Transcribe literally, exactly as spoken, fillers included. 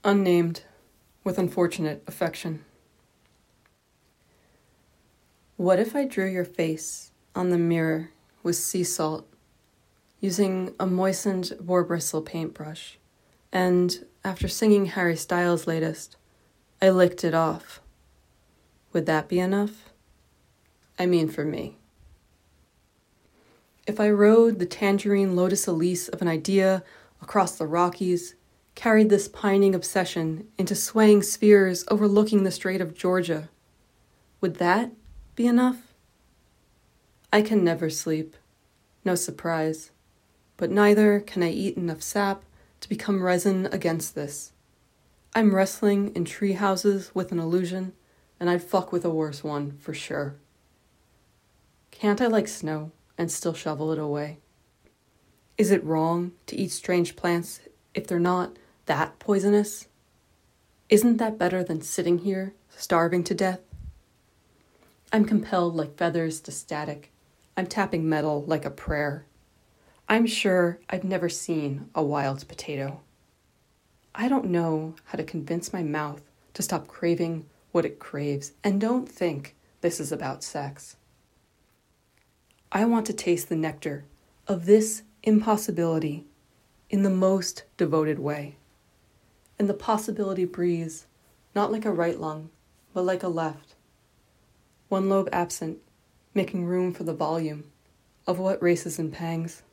Unnamed, with unfortunate affection. What if I drew your face on the mirror with sea salt, using a moistened boar bristle paintbrush, and after singing Harry Styles' latest, I licked it off? Would that be enough? I mean for me. If I rode the tangerine lotus elise of an idea across the Rockies, carried this pining obsession into swaying spheres overlooking the Strait of Georgia, would that be enough? I can never sleep, no surprise, but neither can I eat enough sap to become resin against this. I'm wrestling in tree houses with an illusion, and I'd fuck with a worse one for sure. Can't I like snow and still shovel it away? Is it wrong to eat strange plants if they're not that poisonous? Isn't that better than sitting here, starving to death? I'm compelled like feathers to static. I'm tapping metal like a prayer. I'm sure I've never seen a wild potato. I don't know how to convince my mouth to stop craving what it craves, and don't think this is about sex. I want to taste the nectar of this impossibility in the most devoted way. And the possibility breathes, not like a right lung, but like a left. One lobe absent, making room for the volume of what races and pangs.